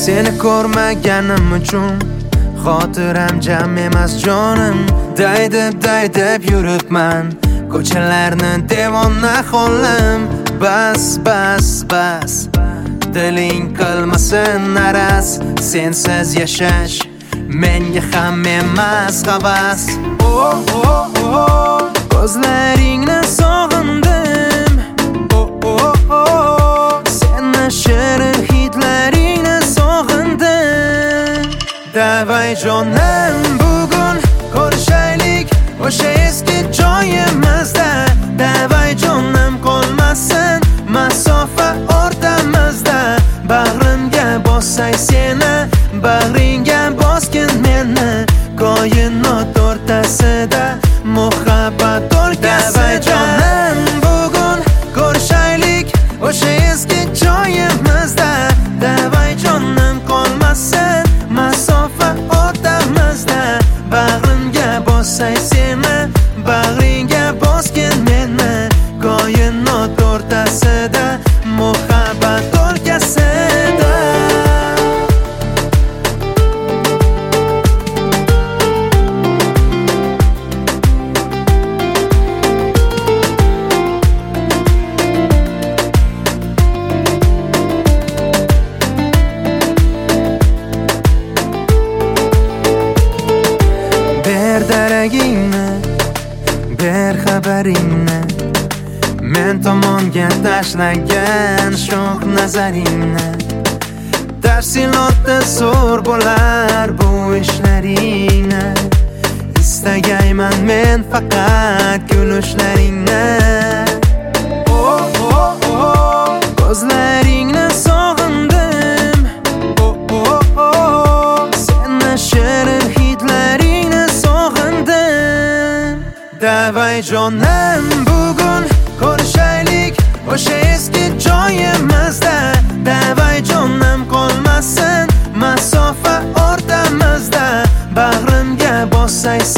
Seni ko'rmaganim uchun xotiram jam emas jonim. Day deb yuribman ko'chalarni devona xolim. Bas diling qilmasin araz, sensiz yashash menga ham emas havas. Ko'zlaringni sog'indim, seni shirin hidlaringni sog'indim. Davay jonim, bugun ko'rishaylik o'sha eski joyimizda. Davay jonim, qolmasin masofa o'rtamizda. Bag'rimga bossay seni, bag'ringga bosgin meni. Koinot o'rtasida muhabbat o'lkasida. Davay jonim, bugun ko'rishaylik o'sha eski joyimizda. Davay jonim, qolmasin masofa o'rtamizda. Bag'rimga bossay seni, bag'ringga bosgin meni. Koinot o'rtasida muhabbat o'lkasida. Ber daragingni, ber xabaringni, men tomonga tashlagan sho'x nazaringni. Tafsilotda zo'r bo'lar bu ishlaringni. Istagayman men faqat kulishlaringni. Ko'zlaringni sog'indim, seni shirin hidlaringni sog'indim. Davay jonim, bugun ko'rishaylik o'sha eski joyimizda. Davay jonim, qolmasin masofa o'rtamizda. Bag'rimga bossay